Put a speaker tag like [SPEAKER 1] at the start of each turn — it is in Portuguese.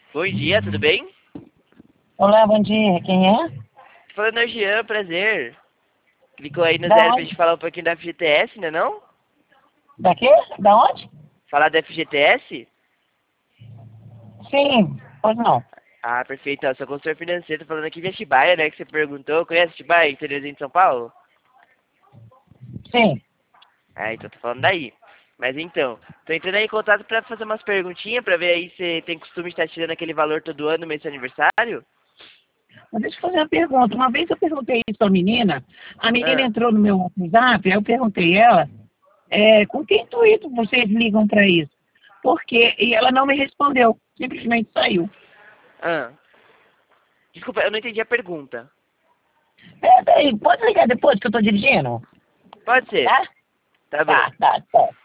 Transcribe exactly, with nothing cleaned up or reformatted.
[SPEAKER 1] Bom dia, tudo bem?
[SPEAKER 2] Olá, bom dia. Quem é?
[SPEAKER 1] Tô falando é o Jean, prazer. Clicou aí no
[SPEAKER 2] Da
[SPEAKER 1] zero pra
[SPEAKER 2] onde?
[SPEAKER 1] gente falar um pouquinho da F G T S, né não?
[SPEAKER 2] Da quê? Da onde?
[SPEAKER 1] Falar da F G T S?
[SPEAKER 2] Sim, pois não.
[SPEAKER 1] Ah, perfeito. Eu sou consultor financeiro, tô falando aqui de Atibaia, né, que você perguntou. Conhece Atibaia, interiorzinho de São Paulo?
[SPEAKER 2] Sim.
[SPEAKER 1] Ah, então tô falando daí. Mas então, tô entrando aí em contato pra fazer umas perguntinhas, pra ver aí se você tem costume de estar tirando aquele valor todo ano no mês do seu aniversário?
[SPEAKER 2] Mas deixa eu fazer uma pergunta. Uma vez eu perguntei isso à menina, a menina
[SPEAKER 1] Ah,
[SPEAKER 2] entrou no meu WhatsApp, aí eu perguntei ela, é, com que intuito vocês ligam para isso? Por quê? E ela não me respondeu, simplesmente saiu.
[SPEAKER 1] ah. Desculpa, eu não entendi a pergunta.
[SPEAKER 2] É, daí, pode ligar depois que eu estou dirigindo?
[SPEAKER 1] Pode ser.
[SPEAKER 2] Tá?
[SPEAKER 1] Tá bom.
[SPEAKER 2] Tá, tá, tá.